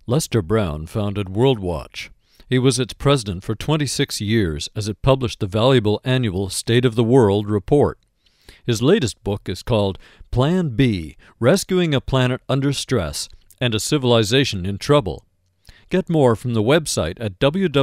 Lester Brown founded WorldWatch. He was its president for 26 years as it published the valuable annual State of the World report. His latest book is called Plan B, Rescuing a Planet Under Stress and a Civilization in Trouble. Get more from the website at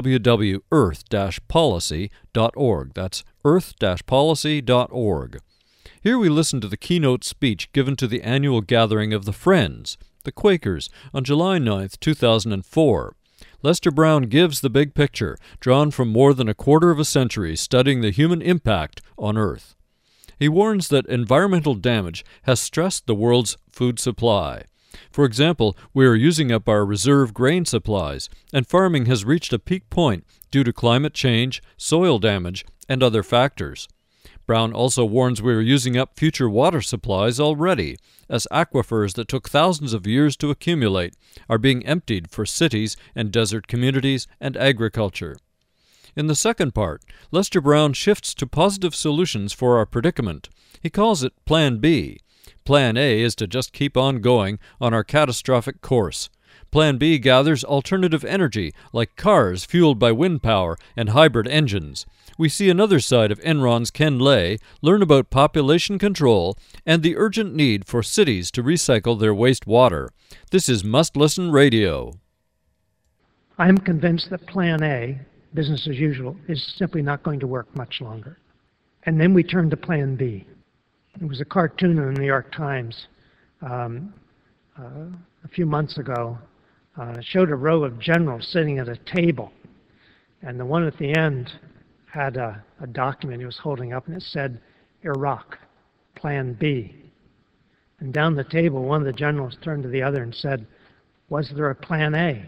www.earth-policy.org. That's earth-policy.org. Here we listen to the keynote speech given to the annual gathering of the Friends, the Quakers, on July 9, 2004. Lester Brown gives the big picture, drawn from more than a quarter of a century studying the human impact on Earth. He warns that environmental damage has stressed the world's food supply. For example, we are using up our reserve grain supplies, and farming has reached a peak point due to climate change, soil damage, and other factors. Brown also warns we are using up future water supplies already, as aquifers that took thousands of years to accumulate are being emptied for cities and desert communities and agriculture. In the second part, Lester Brown shifts to positive solutions for our predicament. He calls it Plan B. Plan A is to just keep on going on our catastrophic course. Plan B gathers alternative energy, like cars fueled by wind power and hybrid engines. We see another side of Enron's Ken Lay, learn about population control, and the urgent need for cities to recycle their wastewater. This is Must Listen Radio. I'm convinced that Plan A, business as usual, is simply not going to work much longer. And then we turn to Plan B. It was a cartoon in the New York Times a few months ago. It showed a row of generals sitting at a table, and the one at the end had a document he was holding up, and it said, Iraq, Plan B. And down the table, one of the generals turned to the other and said, was there a Plan A?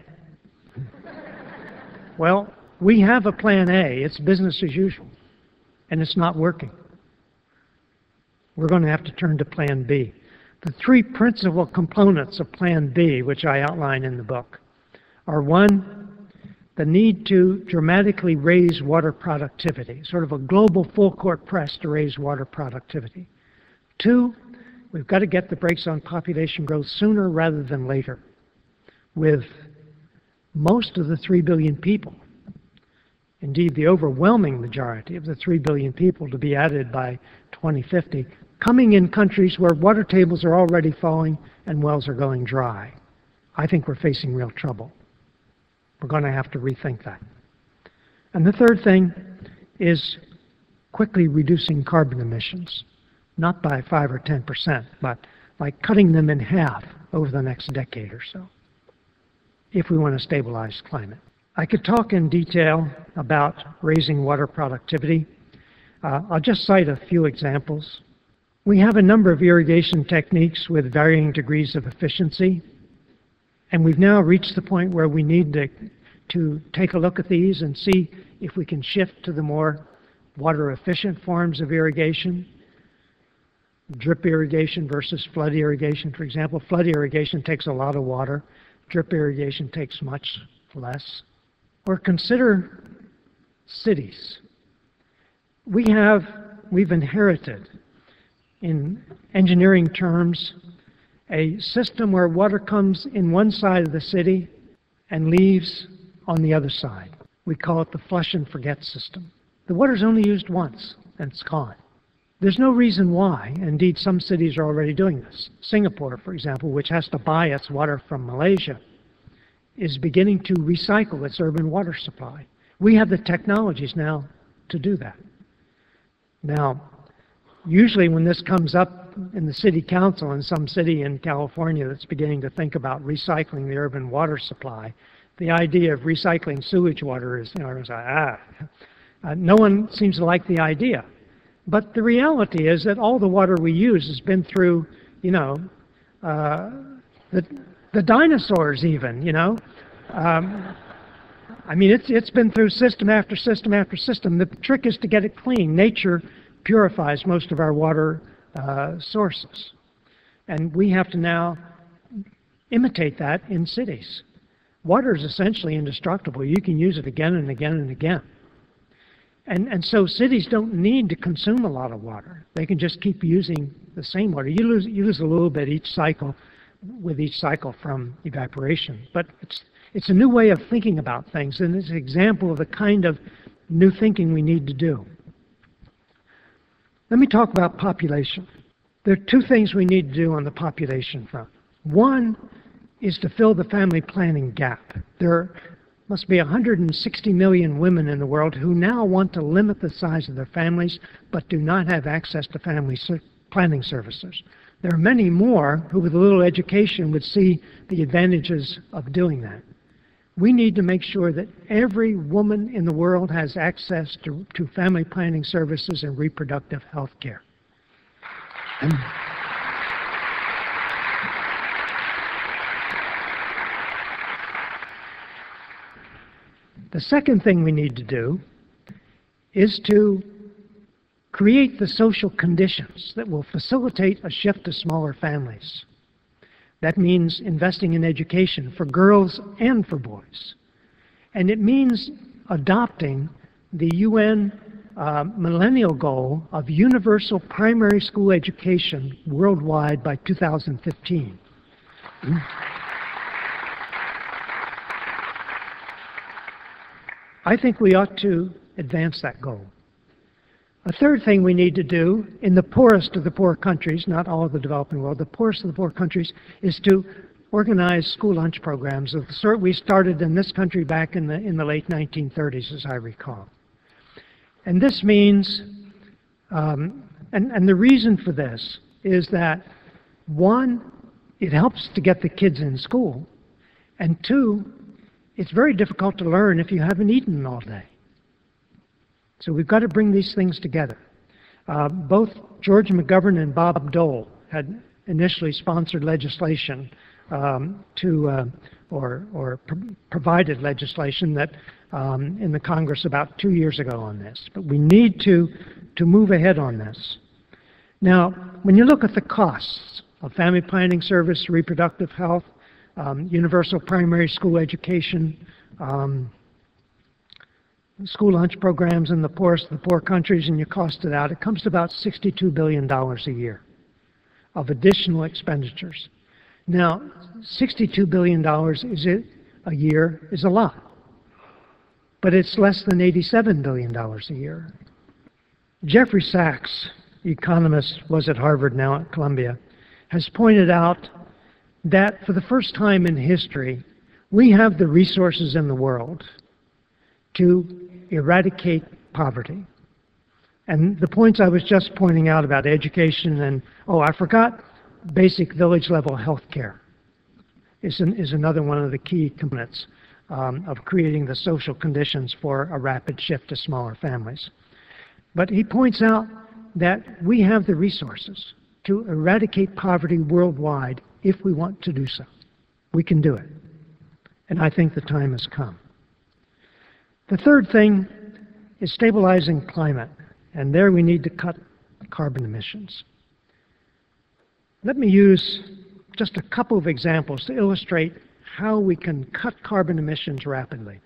Well, we have a Plan A. It's business as usual, and it's not working. We're going to have to turn to Plan B. The three principal components of Plan B, which I outline in the book, are one, the need to dramatically raise water productivity, sort of a global full-court press to raise water productivity. Two, we've got to get the brakes on population growth sooner rather than later. With most of the 3 billion people, indeed the overwhelming majority of the 3 billion people to be added by 2050, coming in countries where water tables are already falling and wells are going dry. I think we're facing real trouble. We're going to have to rethink that. And the third thing is quickly reducing carbon emissions, not by 5 or 10%, but by cutting them in half over the next decade or so, if we want to stabilize climate. I could talk in detail about raising water productivity. I'll just cite a few examples. We have a number of irrigation techniques with varying degrees of efficiency. And we've now reached the point where we need to take a look at these and see if we can shift to the more water-efficient forms of irrigation. Drip irrigation versus flood irrigation, for example. Flood irrigation takes a lot of water. Drip irrigation takes much less. Or consider cities. We've inherited, in engineering terms, a system where water comes in one side of the city and leaves on the other side. We call it the flush and forget system. The water's only used once and it's gone. There's no reason why. Indeed, some cities are already doing this. Singapore, for example, which has to buy its water from Malaysia, is beginning to recycle its urban water supply. We have the technologies now to do that. Now, usually when this comes up in the city council in some city in California that's beginning to think about recycling the urban water supply, the idea of recycling sewage water is, everyone's like, no one seems to like the idea. But the reality is that all the water we use has been through, the dinosaurs even, I mean, it's been through system after system after system. The trick is to get it clean. Nature purifies most of our water sources. And we have to now imitate that in cities. Water is essentially indestructible. You can use it again and again and again. And so cities don't need to consume a lot of water. They can just keep using the same water. You lose a little bit each cycle, with each cycle from evaporation. But it's a new way of thinking about things, and it's an example of the kind of new thinking we need to do. Let me talk about population. There are two things we need to do on the population front. One is to fill the family planning gap. There must be 160 million women in the world who now want to limit the size of their families but do not have access to family planning services. There are many more who with a little education would see the advantages of doing that. We need to make sure that every woman in the world has access to family planning services and reproductive health care. The second thing we need to do is to create the social conditions that will facilitate a shift to smaller families. That means investing in education for girls and for boys. And it means adopting the UN millennial goal of universal primary school education worldwide by 2015. I think we ought to advance that goal. A third thing we need to do in the poorest of the poor countries, not all of the developing world, the poorest of the poor countries, is to organize school lunch programs of the sort we started in this country back in the late 1930s, as I recall. And this means, and the reason for this is that, one, it helps to get the kids in school, and two, it's very difficult to learn if you haven't eaten all day. So we've got to bring these things together. Both George McGovern and Bob Dole had initially sponsored legislation provided legislation that in the Congress about 2 years ago on this. But we need to move ahead on this. Now, when you look at the costs of family planning service, reproductive health, universal primary school education, school lunch programs in the poorest of the poor countries, and you cost it out, it comes to about $62 billion a year of additional expenditures. Now, $62 billion a year is a lot, but it's less than $87 billion a year. Jeffrey Sachs, economist, was at Harvard, now at Columbia, has pointed out that for the first time in history, we have the resources in the world to eradicate poverty. And the points I was just pointing out about education and, oh, I forgot, basic village level health care is another one of the key components of creating the social conditions for a rapid shift to smaller families. But he points out that we have the resources to eradicate poverty worldwide if we want to do so. We can do it. And I think the time has come. The third thing is stabilizing climate. And there we need to cut carbon emissions. Let me use just a couple of examples to illustrate how we can cut carbon emissions rapidly.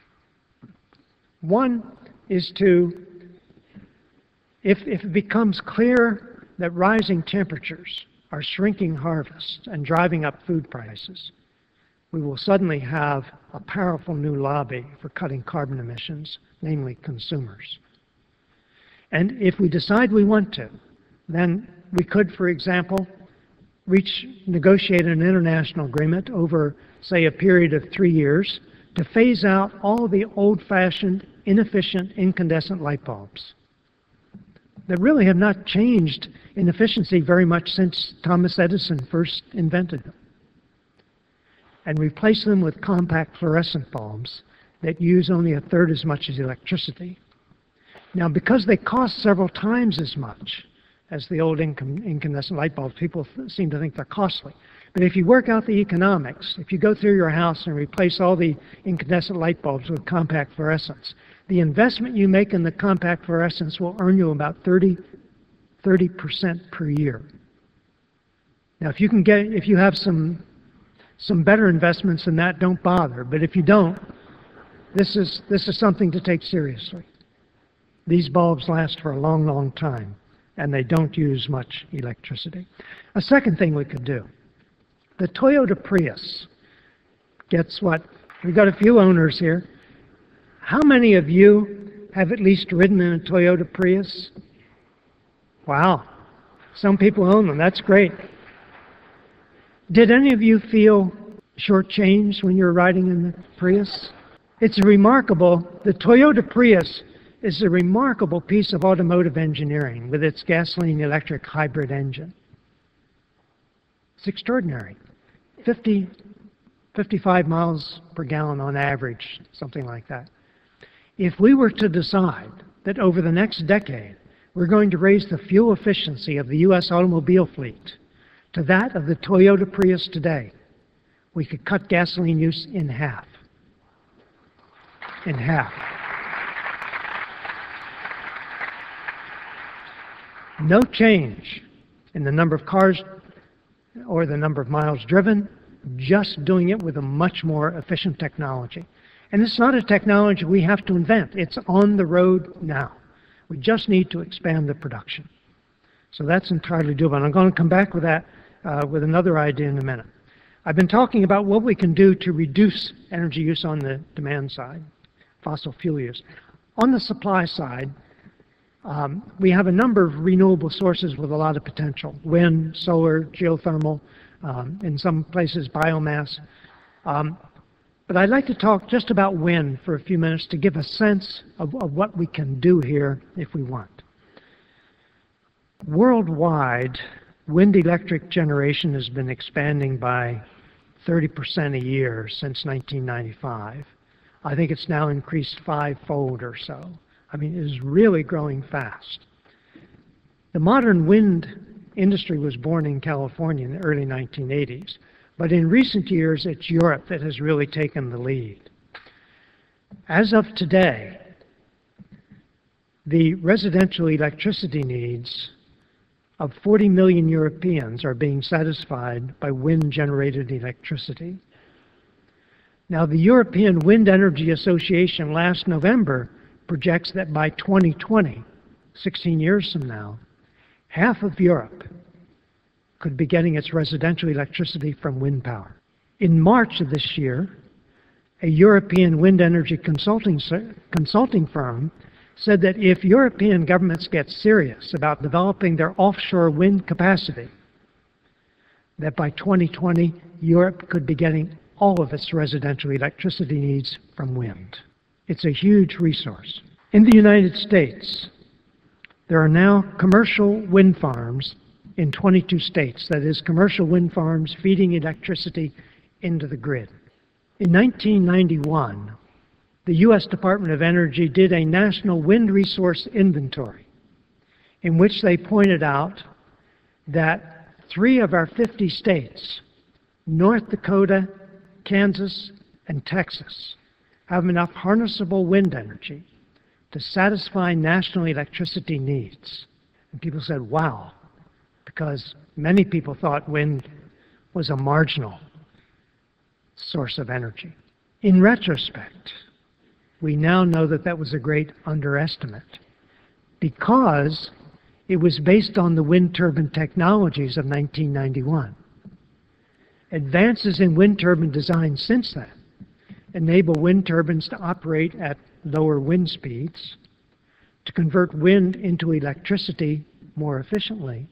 One is to, if it becomes clear that rising temperatures are shrinking harvests and driving up food prices, we will suddenly have a powerful new lobby for cutting carbon emissions, namely consumers. And if we decide we want to, then we could, for example, negotiate an international agreement over, say, a period of 3 years to phase out all the old-fashioned, inefficient, incandescent light bulbs that really have not changed in efficiency very much since Thomas Edison first invented them, and replace them with compact fluorescent bulbs that use only a third as much as electricity. Now, because they cost several times as much as the old incandescent light bulbs, people seem to think they're costly. But if you work out the economics, if you go through your house and replace all the incandescent light bulbs with compact fluorescents, the investment you make in the compact fluorescents will earn you about 30% per year. Now, if you have some better investments than that, don't bother. But if you don't, this is something to take seriously. These bulbs last for a long, long time, and they don't use much electricity. A second thing we could do The Toyota Prius gets what? We've got a few owners here. How many of you have at least ridden in a Toyota Prius? Wow. Some people own them. That's great. Did any of you feel shortchanged when you were riding in the Prius? It's remarkable. The Toyota Prius is a remarkable piece of automotive engineering with its gasoline-electric hybrid engine. It's extraordinary. 55 miles per gallon on average, something like that. If we were to decide that over the next decade we're going to raise the fuel efficiency of the U.S. automobile fleet to that of the Toyota Prius today, we could cut gasoline use in half. In half. No change in the number of cars or the number of miles driven, just doing it with a much more efficient technology. And it's not a technology we have to invent. It's on the road now. We just need to expand the production. So that's entirely doable. And I'm going to come back with that with another idea in a minute. I've been talking about what we can do to reduce energy use on the demand side, fossil fuel use. On the supply side, we have a number of renewable sources with a lot of potential: wind, solar, geothermal, in some places biomass. But I'd like to talk just about wind for a few minutes to give a sense of what we can do here if we want. Worldwide, wind electric generation has been expanding by 30% a year since 1995. I think it's now increased fivefold or so. I mean, it is really growing fast. The modern wind industry was born in California in the early 1980s, but in recent years it's Europe that has really taken the lead. As of today, the residential electricity needs of 40 million Europeans are being satisfied by wind-generated electricity. Now, the European Wind Energy Association last November projects that by 2020, 16 years from now, half of Europe could be getting its residential electricity from wind power. In March of this year, a European wind energy consulting firm said that if European governments get serious about developing their offshore wind capacity, that by 2020, Europe could be getting all of its residential electricity needs from wind. It's a huge resource. In the United States, there are now commercial wind farms in 22 states, that is, commercial wind farms feeding electricity into the grid. In 1991, the U.S. Department of Energy did a national wind resource inventory in which they pointed out that 3 of our 50 states, North Dakota, Kansas, and Texas, have enough harnessable wind energy to satisfy national electricity needs. And people said, wow, because many people thought wind was a marginal source of energy. In retrospect, we now know that that was a great underestimate because it was based on the wind turbine technologies of 1991. Advances in wind turbine design since then enable wind turbines to operate at lower wind speeds, to convert wind into electricity more efficiently,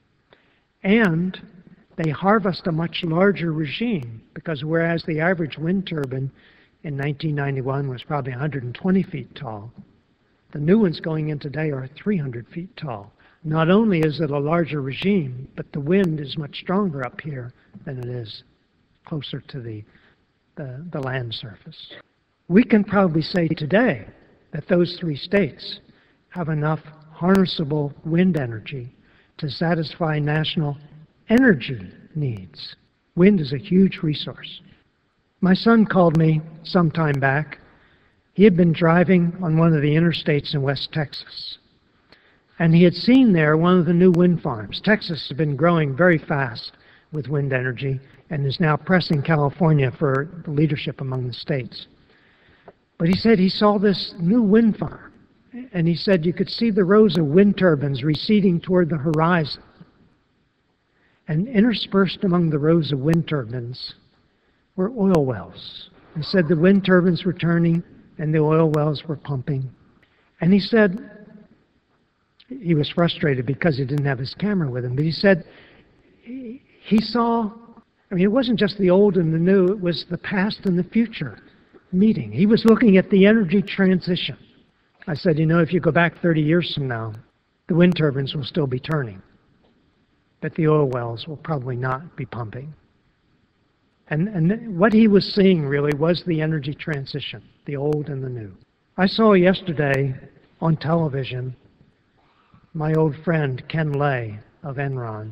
and they harvest a much larger regime, because whereas the average wind turbine in 1991 was probably 120 feet tall, the new ones going in today are 300 feet tall. Not only is it a larger regime, but the wind is much stronger up here than it is closer to the land surface. We can probably say today that those 3 states have enough harnessable wind energy to satisfy national energy needs. Wind is a huge resource. My son called me some time back. He had been driving on one of the interstates in West Texas, and he had seen there one of the new wind farms. Texas has been growing very fast with wind energy and is now pressing California for leadership among the states. But he said he saw this new wind farm, and he said you could see the rows of wind turbines receding toward the horizon. And interspersed among the rows of wind turbines were oil wells. He said the wind turbines were turning and the oil wells were pumping. And he said, he was frustrated because he didn't have his camera with him, but he said he saw, I mean, it wasn't just the old and the new, it was the past and the future meeting. He was looking at the energy transition. I said, you know, if you go back 30 years from now, the wind turbines will still be turning, but the oil wells will probably not be pumping. And what he was seeing really was the energy transition, the old and the new. I saw yesterday on television my old friend Ken Lay of Enron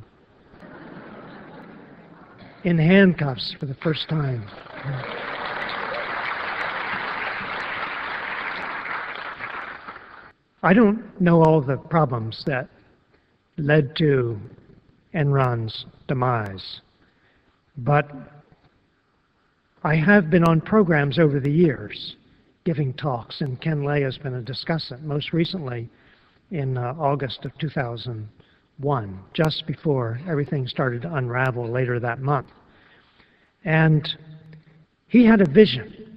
in handcuffs for the first time. I don't know all the problems that led to Enron's demise, but I have been on programs over the years giving talks, and Ken Lay has been a discussant, most recently in August of 2001, just before everything started to unravel later that month. And he had a vision.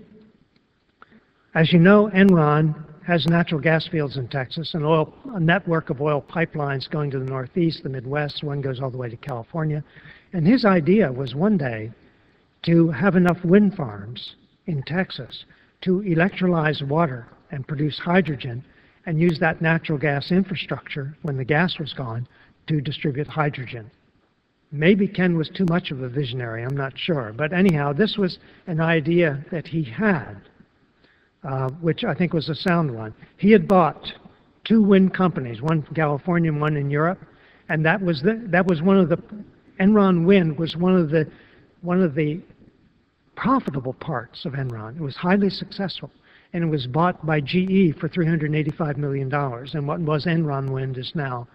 As you know, Enron has natural gas fields in Texas, and a network of oil pipelines going to the Northeast, the Midwest. One goes all the way to California. And his idea was one day to have enough wind farms in Texas to electrolyze water and produce hydrogen and use that natural gas infrastructure, when the gas was gone, to distribute hydrogen. Maybe Ken was too much of a visionary, I'm not sure. But anyhow, this was an idea that he had, which I think was a sound one. He had bought 2 wind companies, one in California and one in Europe, and that was one of the, Enron Wind was one of the profitable parts of Enron. It was highly successful, and it was bought by GE for $385 million, and what was Enron Wind is now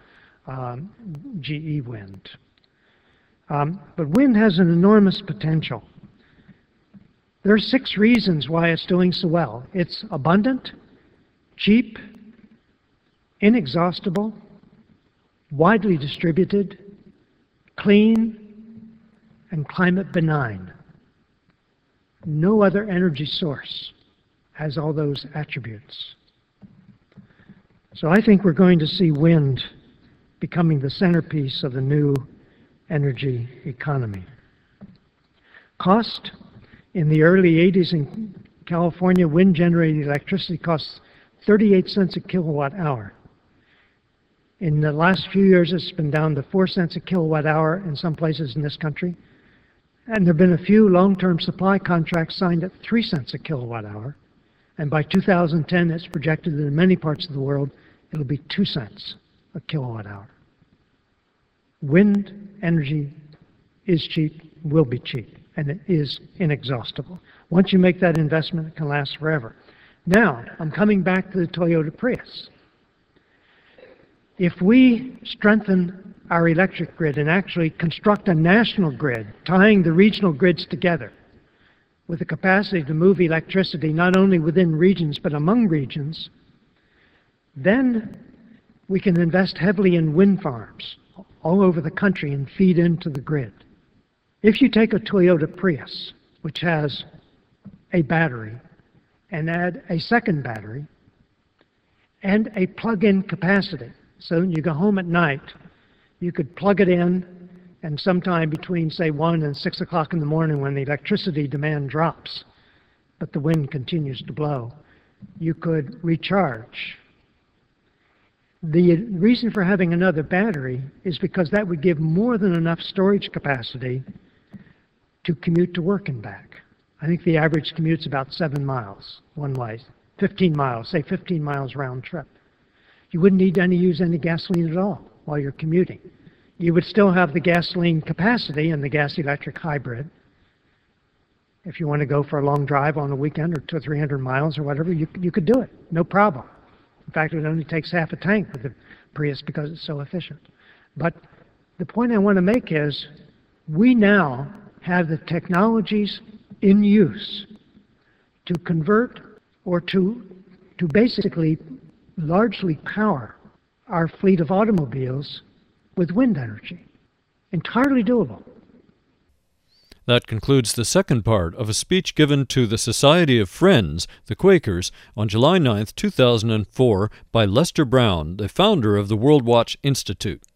GE Wind. But wind has an enormous potential. There are 6 reasons why it's doing so well. It's abundant, cheap, inexhaustible, widely distributed, clean, and climate benign. No other energy source has all those attributes. So I think we're going to see wind becoming the centerpiece of the new energy economy. Cost: in the early 80s in California, wind-generated electricity costs 38 cents a kilowatt hour. In the last few years, it's been down to 4 cents a kilowatt hour in some places in this country. And there have been a few long-term supply contracts signed at 3 cents a kilowatt hour. And by 2010, it's projected that in many parts of the world, it'll be 2 cents a kilowatt hour. Wind energy is cheap, will be cheap, and it is inexhaustible. Once you make that investment, it can last forever. Now, I'm coming back to the Toyota Prius. If we strengthen our electric grid and actually construct a national grid, tying the regional grids together with the capacity to move electricity not only within regions but among regions, then we can invest heavily in wind farms all over the country and feed into the grid. If you take a Toyota Prius, which has a battery, and add a second battery, and a plug-in capacity, so when you go home at night, you could plug it in, and sometime between, say, 1 and 6 o'clock in the morning when the electricity demand drops, but the wind continues to blow, you could recharge. The reason for having another battery is because that would give more than enough storage capacity to commute to work and back. I think the average commute's about 7 miles one way, 15 miles, say 15 miles round trip. You wouldn't need to use any gasoline at all while you're commuting. You would still have the gasoline capacity in the gas-electric hybrid. If you want to go for a long drive on a weekend or 200 or 300 miles or whatever, you could do it, no problem. In fact, it only takes half a tank with the Prius because it's so efficient. But the point I want to make is we now have the technologies in use to convert or to basically largely power our fleet of automobiles with wind energy. Entirely doable. That concludes the second part of a speech given to the Society of Friends, the Quakers, on July 9, 2004, by Lester Brown, the founder of the World Watch Institute.